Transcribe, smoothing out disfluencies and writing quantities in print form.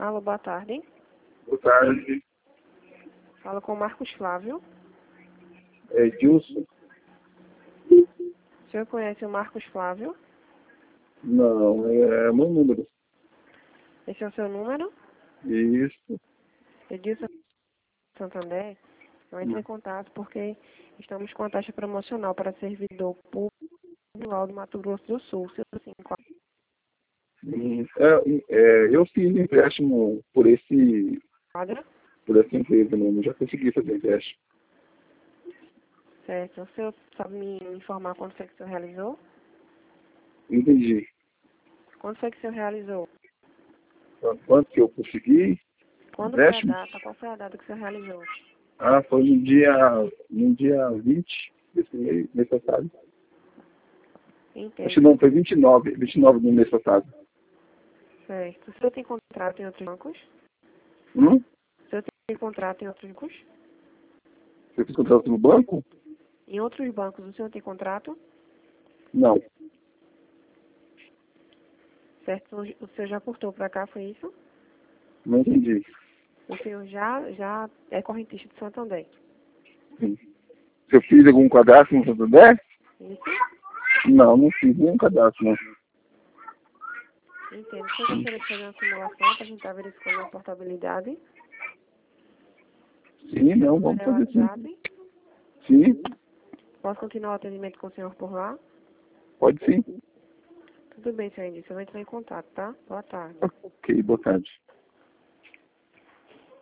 Alô, boa tarde. Boa tarde. Fala com o Marcos Flávio. É Gilson? O senhor conhece o Marcos Flávio? Não, é meu número. Esse é o seu número? Isso. Edilson Santander. Eu entrei em contato porque estamos com a taxa promocional para servidor público do Mato Grosso do Sul. Assim, Eu fiz empréstimo por essa empresa mesmo. Já consegui fazer empréstimo. certo. O senhor sabe me informar quando foi que o senhor realizou? Entendi. Quando foi que o senhor realizou? Quanto que eu consegui? Quando foi a Empréstimo? data? Qual foi a data que o senhor realizou? Foi no dia 20 desse mês passado. Entendo. Acho que não, foi 29 do mês passado. Certo. O senhor tem contrato em outros bancos? Hum? O senhor tem contrato em outros bancos? Você fez contrato no banco? Em outros bancos o senhor tem contrato? Não. Certo. O senhor já cortou para cá, foi isso? Não entendi. O senhor já é correntista de Santander. Sim. Se eu fiz algum cadastro no Santander? Isso? Não, não fiz nenhum cadastro, não. Entendo. O senhor gostaria de fazer uma simulação para a gente estar verificando a portabilidade? Sim, não, vamos Número é fazer sim. WhatsApp. Sim, Posso continuar o atendimento com o senhor por lá? pode sim. Tudo bem, senhor Indício. Eu vou entrar em contato, tá? Boa tarde. Ok, boa tarde.